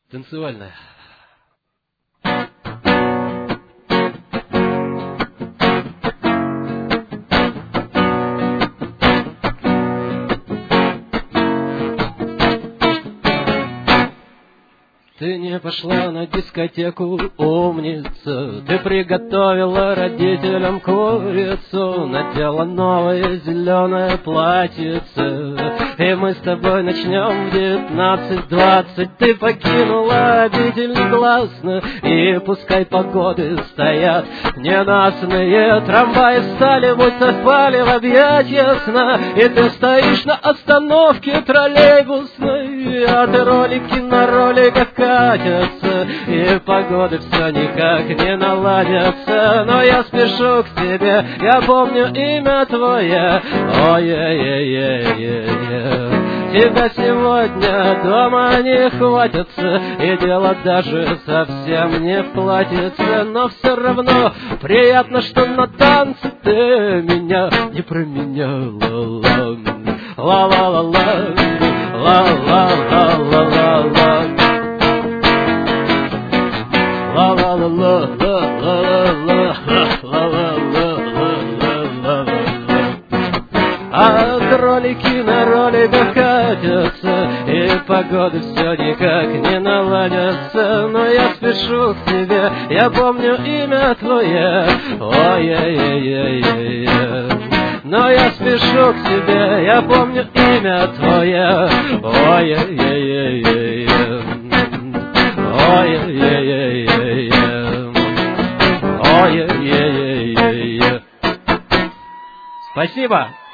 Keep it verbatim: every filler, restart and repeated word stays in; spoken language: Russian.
Танцевальная. Ты не пошла на дискотеку, умница. Ты приготовила родителям курицу, надела новое зеленое платьице. И мы с тобой начнем в девятнадцать-двадцать. Ты покинула обитель гласно, и пускай погоды стоят ненастные. Трамваи стали, будь совпали в объятия сна. И ты стоишь на остановке троллейбусной, а ты ролики на роликах катятся, и погоды все никак не наладятся. Но я спешу к тебе, я помню имя твое. Ой-ой-ой-ой-ой. Тебя сегодня дома не хватится, и дело даже совсем не в платьице. Но все равно приятно, что на танце ты меня не променяла. Ла-ла-ла-ла, ла-ла-ла-ла-ла-ла. А ролики на роликах катятся, и погоды все никак не наладятся. Но я спешу к тебе, я помню имя твое. Ой-ой-ой-ой-ой. Но я спешу к тебе, я помню имя твое. Ой-ой-ой-ой-ой. Ой-ой-ой-ой-ой. Ой-ой-ой-ой-ой. Спасибо.